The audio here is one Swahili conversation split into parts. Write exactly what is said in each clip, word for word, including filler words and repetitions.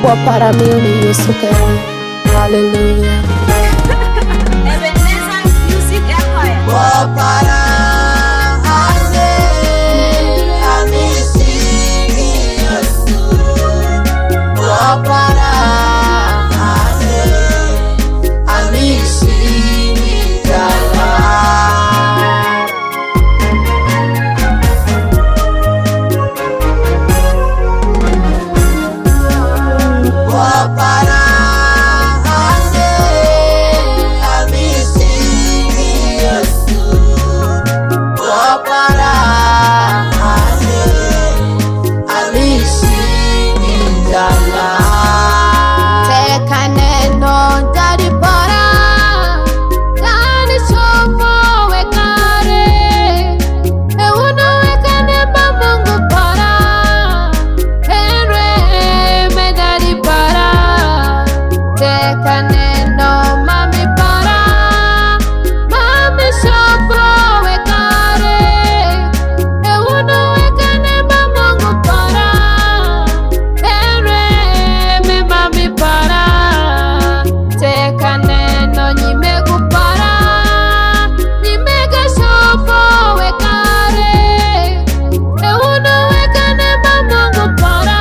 kwa para mio ni Yesu kani. Hallelujah. Ebenezer Music Empire. Kwa para ande amisini Yesu. Kwa para ande amisini Jala. Kwa para ande amisini Yesu. Kwa para ande amisini Jala. Teka neno dari para Dani sopo wekare E uno wekane ba Mungu para Ere me dari para Teka neno mami para Mami sopo wekare E uno wekane ba Mungu para Ere me mami para Teka neno nyimegu para Nyimega sopo wekare E uno wekane ba Mungu para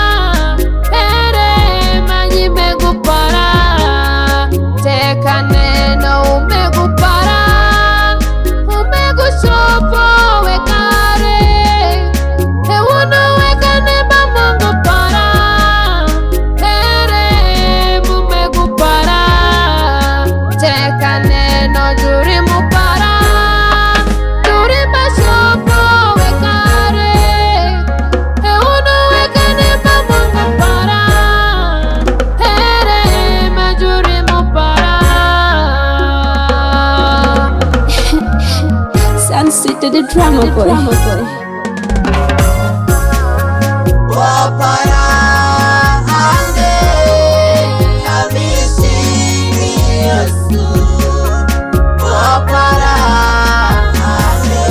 Ere ma nyimegu para Teka neno umegu para Umegu sopo wekare E uno wekane ba Mungu para Ere mumegu para Teka neno jurimu para Jurimu sopo wekare E uno wekane ba Mungu para Ere ma jurimu para Sunset to the drama boy Kwa para ande amisini Yesu. Kwa para ande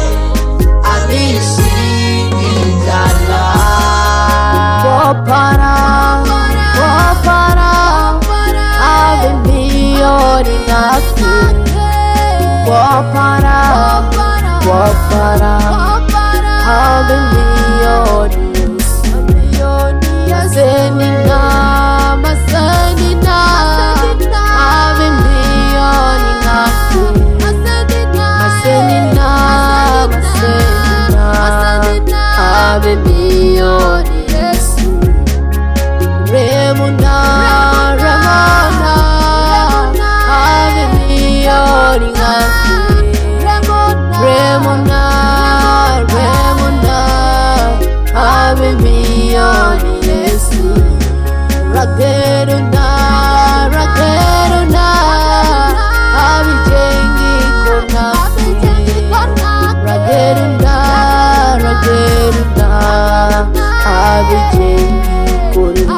amisini Jala. Kwa para Kwa para Ave milioni ngaki Kwa para Kwa para Ave milioni Masenina Masenina Ave milioni ngaki Masenina Masenina Ave milioni Yesu Remuna Ramona Ave milioni ngaki Remuna Remuna Ave milioni Yesu Rageruna Rageruna Ave jengi kona Rageruna Rageruna Ave jengi kona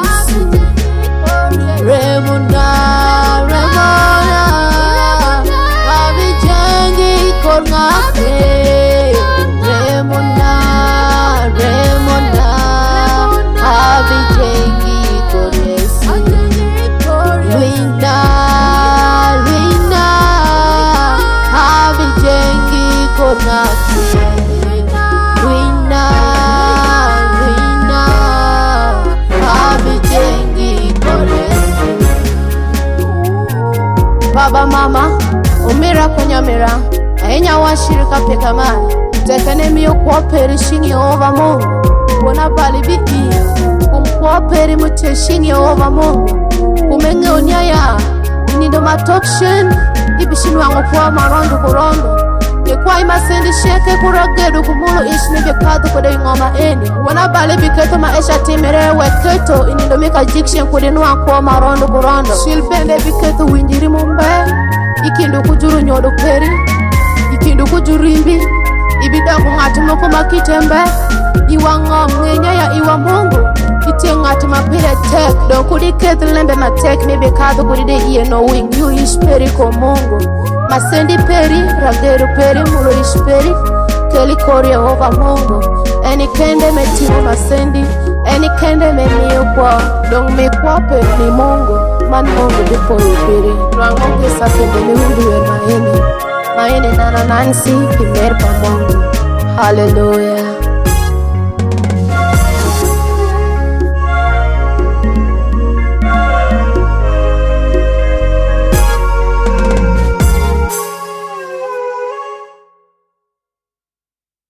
Remuna Remuna Ave jengi kona Remuna Remuna Ave jengi kona Luina Luina Ave jengi kona Luina Luina Ave jengi kona Baba mama umira kunyamira Enya washirika pekamani Tekane miyo kuwaperi shingi Yehova Mungu Kuna bali biki Kumkuwaperi mute shingi Yehova Mungu Kumenge unyaya Inindo matokshin Ibishinu wangu kuwa marondo kurondo Yekwa imasendi sheke kurogedu kumulu ishini vyekadu kude ingoma eni Wana bali biketo maesha timere weketo Inindo mika jikshen kudinuwa kuwa marondo kurondo Shilbende biketo winjiri mumbe Ikindu kujuru nyodo peri Ikindu kujuru imbi Ibida kungati moko makitembe Iwa ngom ngenya ya iwa Mungu Iti ngati mapire tek Do kudi kethi lembe matek Nibi kadhu kudi de iye no wing Yu ishperi ko Mungu Masendi peri, rageru peri, mulu ishperi Keli kori Yehova Mungu Eni kende metimu masendi Eni kende me miyo kwa dong me kwa pe ni Mungu man Mungu dipo upiri Nwango kisa kende ni hunduwe maini Maini nana nansi kimer pa Mungu Hallelujah.